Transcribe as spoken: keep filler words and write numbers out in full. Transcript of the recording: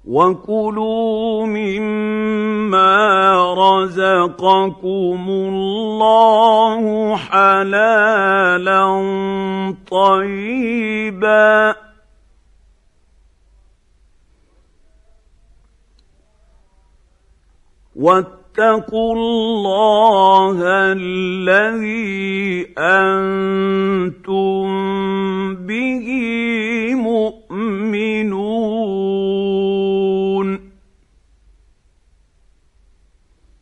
وكلوا مما رزقكم الله حلالا طيبا واتقوا الله الذي أنتم